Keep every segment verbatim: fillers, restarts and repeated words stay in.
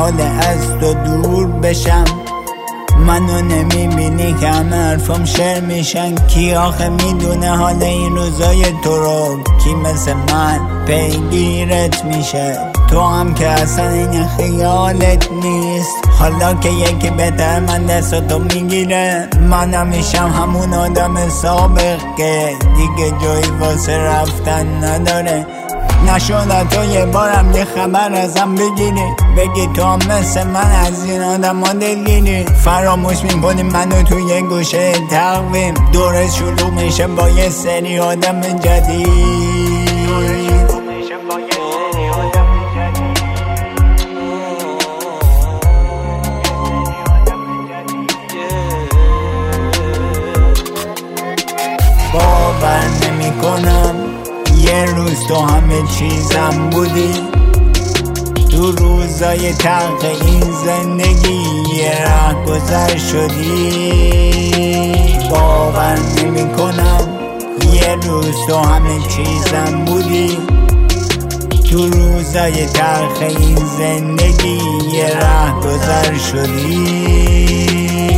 محال از تو دور بشم. منو نمیبینی که همه حرفم شعر میشن. کی آخه میدونه حال این روزای تو رو؟ کی مثل من پیگیرت میشه؟ تو هم که اصلا این خیالت نیست. حالا که یکی بهتر من دستاتو میگیره، منم میشم همون آدم سابق که دیگه جایی واسه رفتن نداره. نشد تو یه بارم یه خبر ازم بگیری، بگی تو هم مثل من از این آدم ها دلگیری. فراموش میکنی منو توی یه گوشه تقویم، دور شروع میشه با یه سری آدم جدید. باور نمی کنم یه روز تو همه چیزم بودی، تو روزای تلخ این زندگی یه ره گذر شدی. باور نمی کنم یه روز تو همه چیزم بودی، تو روزای تلخ این زندگی یه ره گذر شدی.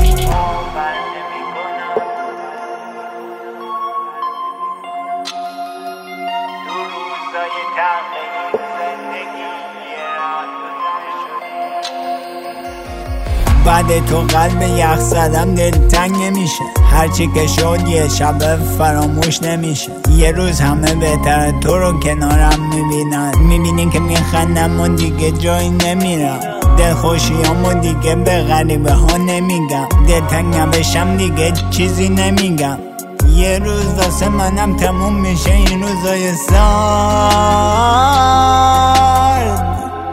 بعد تو قلب یخ زدم دلتنگ نمیشه، هرچی که شد یه شب فراموش نمیشه. یه روز همه بهتر تو رو کنارم میبینن، میبینین که میخندم و دیگه جایی نمیرم. دلخوشیامو دیگه به غریبه ها نمیگم، دلتنگم بشم دیگه چیزی نمیگم. یه روز واسه منم تموم میشه این روزای سرد.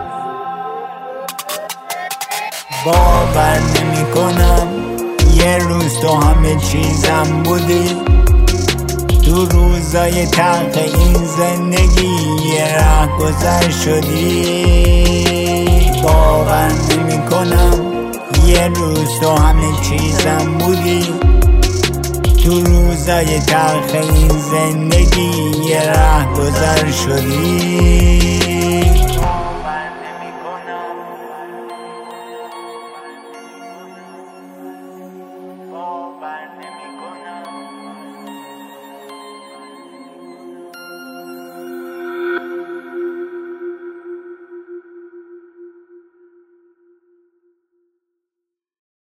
باور نمی کنم یه روز تو همه چیزم بودی، تو روزای تلخ این زندگی یه ره گذر شدی. باور نمی کنم یه روز تو همه چیزم بودی، تو روزای تلخ این زندگی یه ره گذر شدی.